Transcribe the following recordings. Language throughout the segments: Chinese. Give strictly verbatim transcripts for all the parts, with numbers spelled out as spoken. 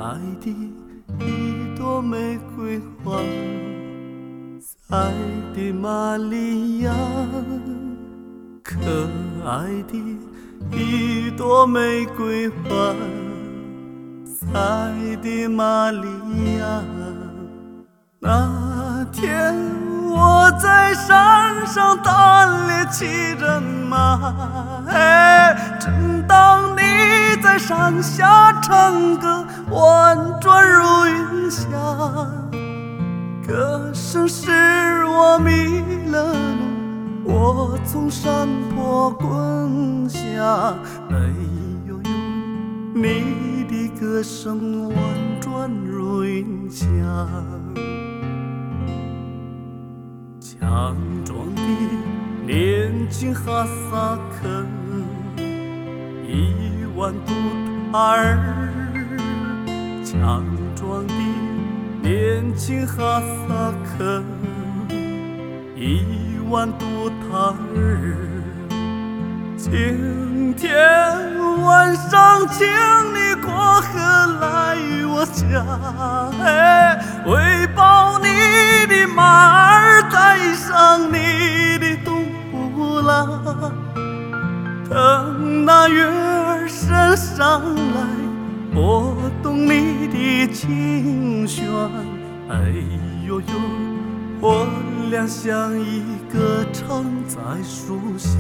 爱的一朵玫瑰花，爱的玛利亚，可爱的一朵玫瑰花，爱的玛利亚。那天我在山上打猎骑人马，哎，正当你在山下唱歌，婉转如云霞，歌声使我迷了路，我从山坡滚下，哎呦呦，你的歌声婉转如云霞。强壮的年轻哈萨克，一万杜塔尔。强壮的年轻哈萨克，一万杜塔尔。今天晚上请你过河来我家，哎，喂饱你的马儿，带上你的杜拉，等那月儿升上来，拨动你的琴弦，哎呦呦，我俩相依歌唱在树下。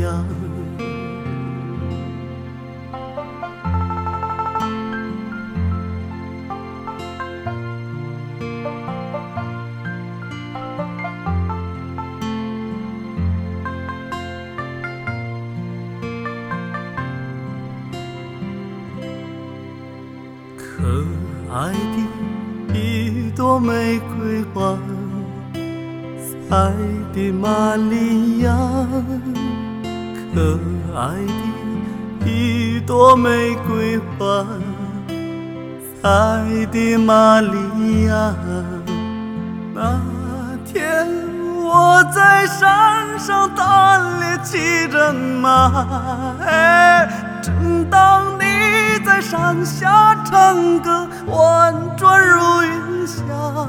可爱的一朵玫瑰花，爱的玛利亚，可爱的一朵玫瑰花，爱的玛利亚。那天我在山上打猎骑人马，哎，正当你在山下唱歌，婉转如云霞，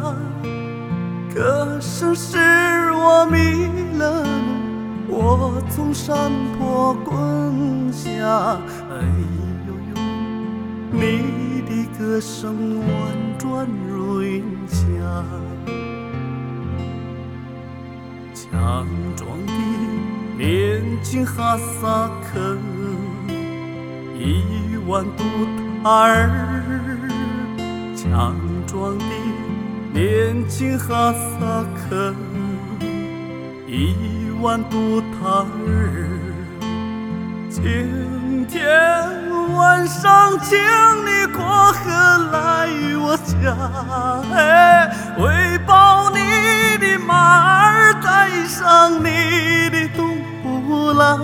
歌声使我迷了路，我从山坡滚下，哎呦呦，你的歌声婉转如云霞。强壮的年轻哈萨克，一万杜塔尔。强壮的年轻哈萨克，一万杜塔尔。今天晚上请你过河来我家，哎，喂饱你的马儿，带上你的杜拉，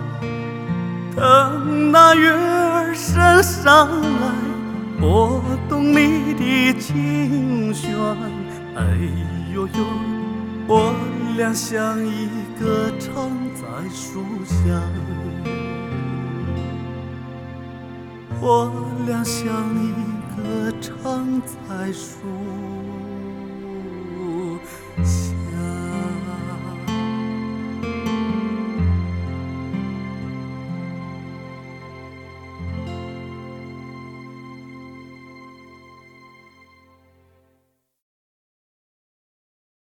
等那月儿升上来，拨动你的琴弦，哎呦呦，我俩相依歌唱在树下，我俩相依歌唱在树下。